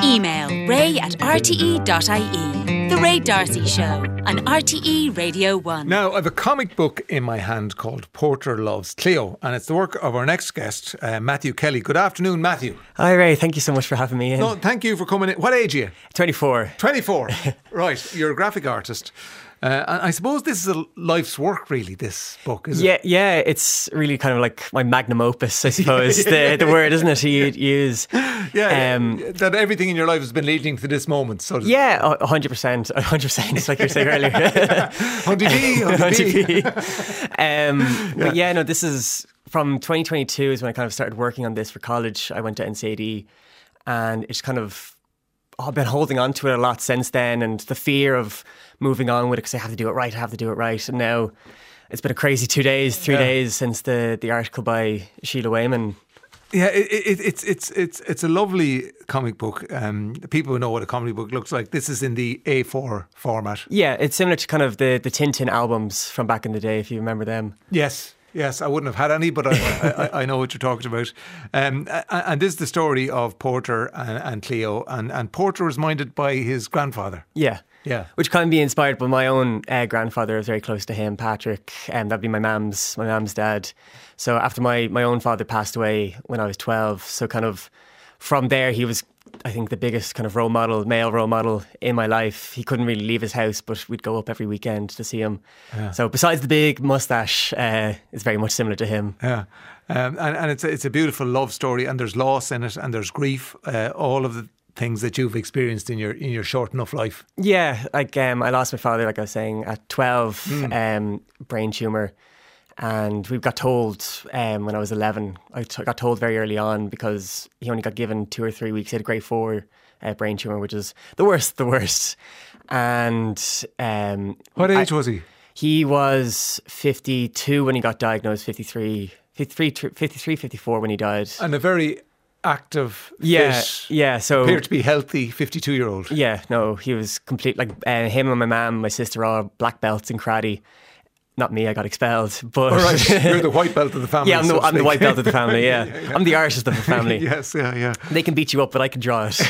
Email ray@rte.ie. The Ray D'Arcy Show on RTE Radio 1. Now, I have a comic book in my hand called Porter Loves Cleo, and it's the work of our next guest, Matthew Kelly. Good afternoon, Matthew. Hi, Ray. Thank you so much for having me in. No, thank you for coming in. What age are you? 24. 24. Right. You're a graphic artist. And I suppose this is a life's work, really, this book, is it? Yeah, it's really kind of like my magnum opus, I suppose, the word, isn't it, you use. Yeah, that everything in your life has been leading to this moment. So yeah, 100%, like you were saying earlier. But yeah, no, this is from 2022 is when I kind of started working on this for college. I went to NCAD and it's kind of, I've been holding on to it a lot since then, and the fear of moving on with it because I have to do it right. And now it's been a crazy 3 days since the article by Sheila Wayman. Yeah, it's a lovely comic book. People who know what a comic book looks like, this is in the A4 format. Yeah, it's similar to kind of the Tintin albums from back in the day, if you remember them. Yes, I wouldn't have had any, but I know what you're talking about. And this is the story of Porter and Cleo, and Porter was minded by his grandfather. Yeah. Which can be inspired by my own grandfather. I was very close to him, Patrick, and that'd be my mum's dad. So after my own father passed away when I was 12, so kind of from there he was, I think, the biggest kind of male role model in my life. He couldn't really leave his house, but we'd go up every weekend to see him. Yeah. So besides the big moustache, it's very much similar to him. Yeah, and it's a beautiful love story, and there's loss in it, and there's grief. All of the things that you've experienced in your short enough life. Yeah, like I lost my father, like I was saying, at 12, brain tumour. And we got told when I was 11, I got told very early on because he only got given 2 or 3 weeks. He had a grade 4 brain tumour, which is the worst. And what age was he? He was 52 when he got diagnosed, 53, 54 when he died. And a very active, fit, so appeared to be healthy 52-year-old. Yeah, no, he was complete. Like him and my mum, my sister, are all black belts in karate. Not me, I got expelled. But all right, you're the white belt of the family. Yeah, I'm the white belt of the family. Yeah, I'm the artist of the family. Yes, yeah. They can beat you up, but I can draw it.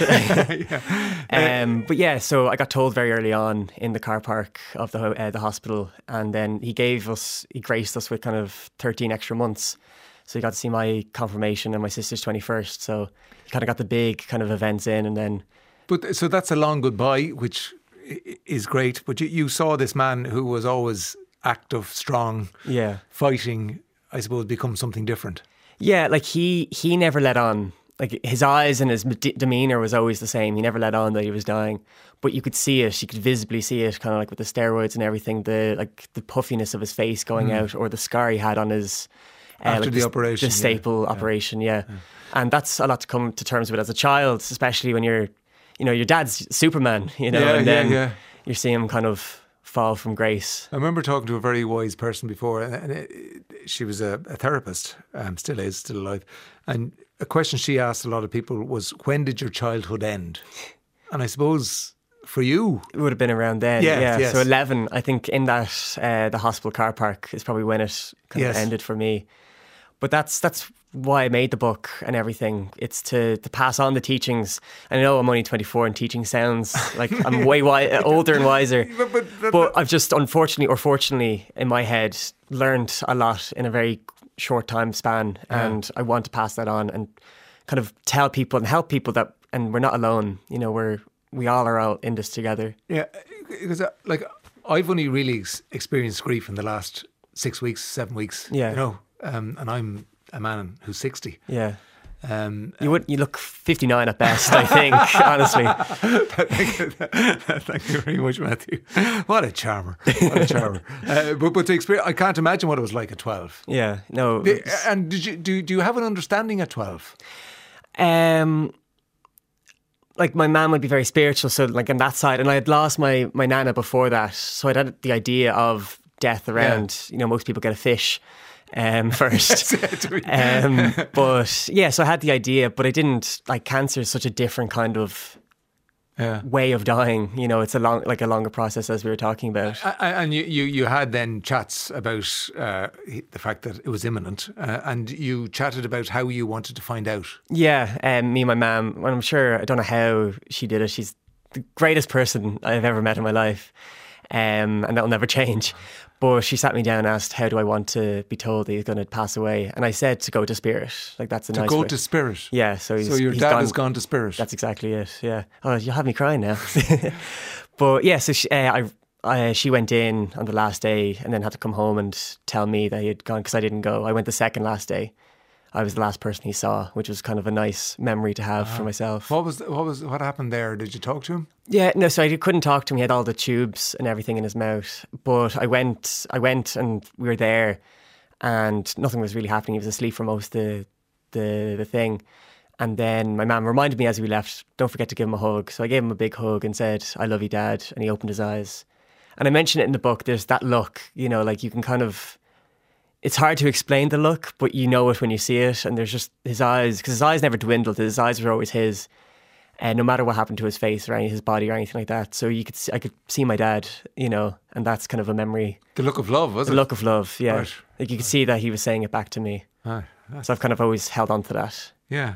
But yeah, so I got told very early on in the car park of the hospital, and then he graced us with kind of 13 extra months. So he got to see my confirmation and my sister's 21st. So he kind of got the big kind of events in, and then. But so that's a long goodbye, which is great. But you saw this man who was always active, strong, fighting, I suppose, become something different. Yeah, like he never let on. Like his eyes and his demeanour was always the same. He never let on that he was dying, but you could see it. You could visibly see it, kind of like with the steroids and everything. The puffiness of his face going out, or the scar he had on his after the operation, the staple operation. Yeah, and that's a lot to come to terms with as a child, especially when your dad's Superman. And then you see him kind of fall from grace. I remember talking to a very wise person before, and she was a therapist, still alive, and a question she asked a lot of people was, when did your childhood end? And I suppose for you it would have been around then. Yes. So 11, I think, in that the hospital car park is probably when it kind of ended for me. But that's why I made the book and everything. It's to pass on the teachings. I know I'm only 24 and teaching sounds like I'm way older and wiser. But I've just unfortunately or fortunately in my head learned a lot in a very short time span. And I want to pass that on and kind of tell people and help people that, and we're not alone. We all are out in this together. Yeah, because I've only really experienced grief in the last 6 weeks, 7 weeks. Yeah. And I'm a man who's 60. Yeah. You look 59 at best, I think, honestly. Thank you very much, Matthew. What a charmer. But to experience, I can't imagine what it was like at 12. Yeah, no. And do you have an understanding at 12? Like my mum would be very spiritual, so like on that side, and I had lost my nana before that, so I'd had the idea of death around. Most people get a fish first. But yeah, so I had the idea, but I didn't, like, cancer is such a different kind of way of dying. You know, it's a longer process, as we were talking about. And you had then chats about the fact that it was imminent, and you chatted about how you wanted to find out. Yeah, me and my mum, and I'm sure, I don't know how she did it. She's the greatest person I've ever met in my life, and that'll never change. But she sat me down and asked, how do I want to be told that he's going to pass away? And I said to go to Spirit. Like, that's a nice way. To go to Spirit? Yeah. So your dad has gone to Spirit? That's exactly it, yeah. Oh, you'll have me crying now. But yeah, so she went in on the last day and then had to come home and tell me that he had gone, because I didn't go. I went the second last day. I was the last person he saw, which was kind of a nice memory to have for myself. What happened there? Did you talk to him? Yeah, no, so I couldn't talk to him. He had all the tubes and everything in his mouth. But I went and we were there and nothing was really happening. He was asleep for most of the thing. And then my mum reminded me as we left, don't forget to give him a hug. So I gave him a big hug and said, I love you, Dad. And he opened his eyes. And I mentioned it in the book, there's that look, you know, like you can kind of... It's hard to explain the look, but you know it when you see it. And there's just his eyes, because his eyes never dwindled. His eyes were always his, and no matter what happened to his face or his body or anything like that. So I could see my dad, you know, and that's kind of a memory. The look of love, was it? The look of love, yeah. Right. Like you could see that he was saying it back to me. So I've kind of always held on to that. Yeah.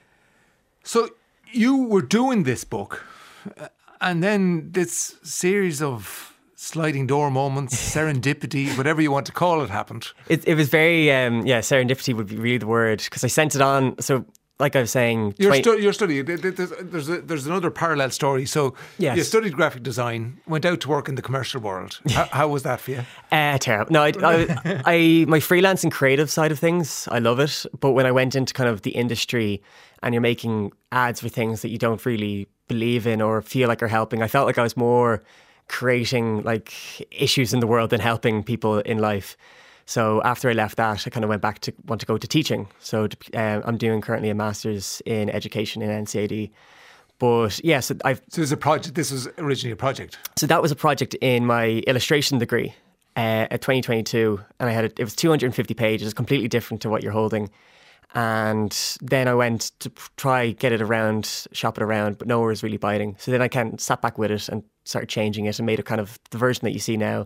So you were doing this book, and then this series of sliding door moments, serendipity, whatever you want to call it, happened. It was very, serendipity would be really the word, because I sent it on. So, like I was saying, your study. There's another parallel story. So, yes. You studied graphic design, went out to work in the commercial world. How was that for you? Terrible. No, I my freelance and creative side of things, I love it. But when I went into kind of the industry, and you're making ads for things that you don't really believe in or feel like are helping, I felt like I was more creating like issues in the world than helping people in life. So after I left that, I kind of went back to want to go to teaching. So I'm doing currently a master's in education in NCAD. But yeah, so there's a project. This was originally a project. So that was a project in my illustration degree at 2022, and it was 250 pages, completely different to what you're holding. And then I went to try get it around, shop it around, but no one was really biting. So then I sat back with it and started changing it and made it kind of the version that you see now.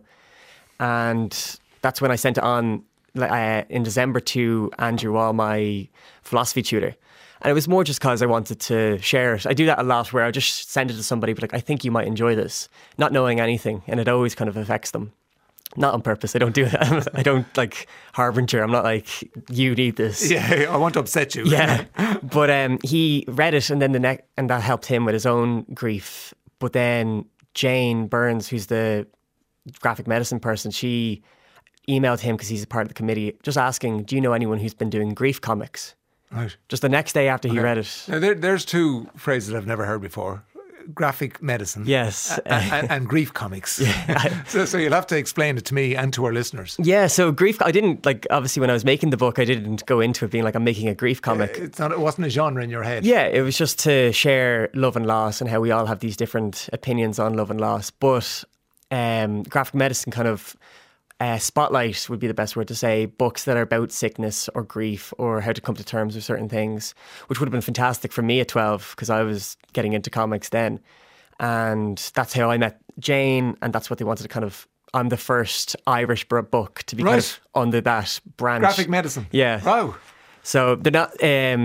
And that's when I sent it on in December to Andrew Wall, my philosophy tutor. And it was more just because I wanted to share it. I do that a lot where I just send it to somebody, but like, I think you might enjoy this, not knowing anything. And it always kind of affects them. Not on purpose. I don't do it. I don't like harbinger. I'm not like, you need this. Yeah, I want to upset you. Yeah. But he read it and then and that helped him with his own grief. But then Jane Burns, who's the graphic medicine person, she emailed him because he's a part of the committee, just asking, do you know anyone who's been doing grief comics? Right. Just the next day after he read it. Now there's two phrases I've never heard before. Graphic medicine, yes, and grief comics. Yeah. so you'll have to explain it to me and to our listeners. Yeah, so grief. I didn't obviously when I was making the book, I didn't go into it being like I'm making a grief comic. It wasn't a genre in your head. Yeah, it was just to share love and loss and how we all have these different opinions on love and loss. But graphic medicine kind of spotlight would be the best word to say books that are about sickness or grief or how to come to terms with certain things, which would have been fantastic for me at 12 because I was getting into comics then. And that's how I met Jane, and that's what they wanted to kind of... I'm the first Irish book to be kind of under that branch. Graphic medicine. Yeah. Wow. So they're not...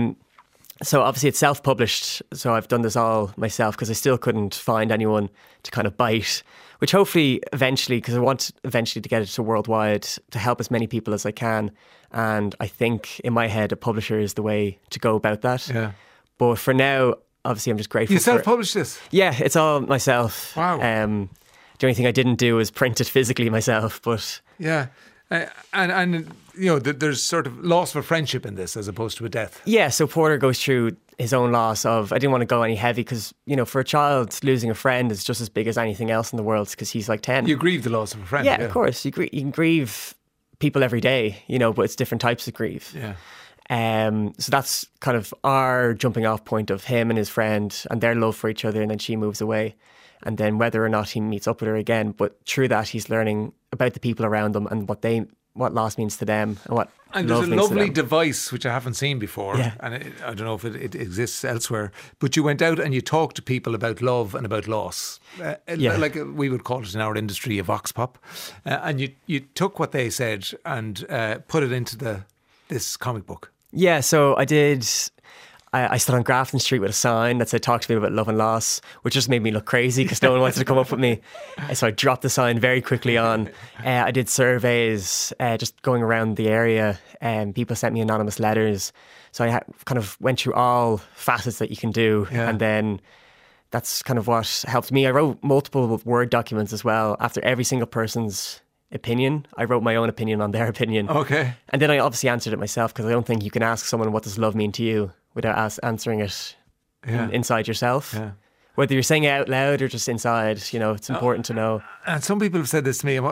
So obviously it's self-published, so I've done this all myself because I still couldn't find anyone to kind of bite, which hopefully eventually, because I want eventually to get it to worldwide to help as many people as I can. And I think in my head a publisher is the way to go about that. Yeah. But for now, obviously I'm just grateful. You self-published this? Yeah, it's all myself. Wow. The only thing I didn't do was print it physically myself, but... Yeah. And you know, there's sort of loss of a friendship in this as opposed to a death. Yeah, so Porter goes through his own loss of, I didn't want to go any heavy because, you know, for a child, losing a friend is just as big as anything else in the world because he's like 10. You grieve the loss of a friend. Yeah, of course. You can grieve people every day, you know, but it's different types of grief. Yeah. So that's kind of our jumping off point of him and his friend and their love for each other, and then she moves away. And then whether or not he meets up with her again, but through that he's learning about the people around them and what they what loss means to them and what And love there's a means to lovely them. device which I haven't seen before, Yeah. and I don't know if it exists elsewhere, but you went out and you talked to people about love and about loss. Yeah. Like we would call it in our industry a vox pop. And you took what they said and put it into this comic book. Yeah, so I did. I stood on Grafton Street with a sign that said, "Talk to me about love and loss," which just made me look crazy because no one wanted to come up with me. So I dropped the sign very quickly on. I did surveys just going around the area, and people sent me anonymous letters. So I kind of went through all facets that you can do, and then that's kind of what helped me. I wrote multiple Word documents as well. After every single person's opinion, I wrote my own opinion on their opinion. Okay. And then I obviously answered it myself, because I don't think you can ask someone, what does love mean to you, without answering it inside yourself. Yeah. Whether you're saying it out loud or just inside, it's important to know. And some people have said this to me.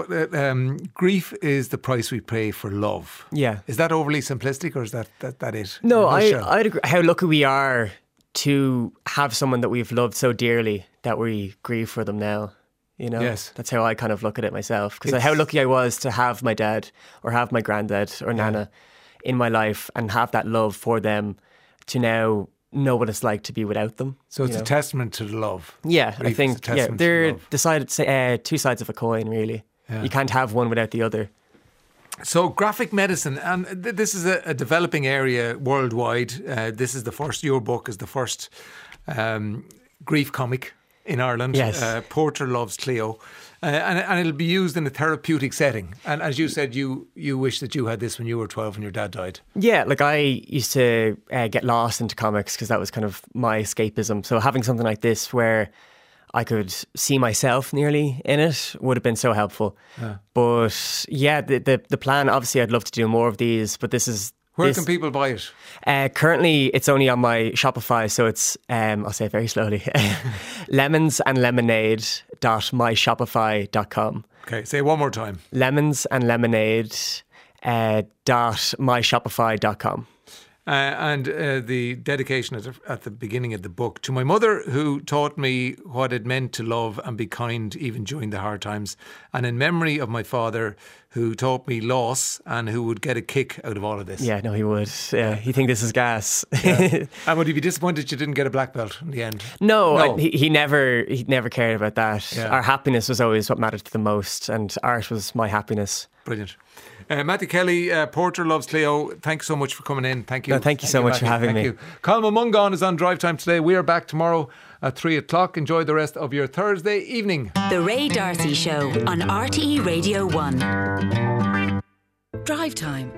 Grief is the price we pay for love. Yeah. Is that overly simplistic, or is that it? No, Michelle? I'd agree. How lucky we are to have someone that we've loved so dearly that we grieve for them now. Yes. That's how I kind of look at it myself. Because how lucky I was to have my dad or have my granddad or Nana in my life and have that love for them, to now know what it's like to be without them. So it's a testament to the love. Yeah, Grief I is a think testament to they're love. two sides of a coin, really. Yeah. You can't have one without the other. So graphic medicine, and this is a developing area worldwide. This is your book is the first grief comic in Ireland. Yes. Porter Loves Cleo. And it'll be used in a therapeutic setting. And as you said, you wish that you had this when you were 12 and your dad died. Yeah, like I used to get lost into comics because that was kind of my escapism. So having something like this where I could see myself nearly in it would have been so helpful. Yeah. But yeah, the plan, obviously I'd love to do more of these, but this is... Where can people buy it? Currently, it's only on my Shopify, so it's, I'll say it very slowly, lemonsandlemonade.myshopify.com. Okay, say it one more time. lemonsandlemonade.myshopify.com. And the dedication at the beginning of the book, to my mother, who taught me what it meant to love and be kind even during the hard times, and in memory of my father, who taught me loss and who would get a kick out of all of this. Yeah, no, he would. Yeah, he'd think this is gas. Yeah. And would he be disappointed you didn't get a black belt in the end? No. He never cared about that. Yeah. Our happiness was always what mattered the most, and art was my happiness. Brilliant. Matthew Kelly, Porter Loves Cleo, thanks so much for coming in. Thank you. No, thank you so much Matthew. for having Thank me. you. Colm Mungan is on Drive Time today. We are back tomorrow at 3 o'clock. Enjoy the rest of your Thursday evening. The Ray D'Arcy Show on RTE Radio 1. Drive Time.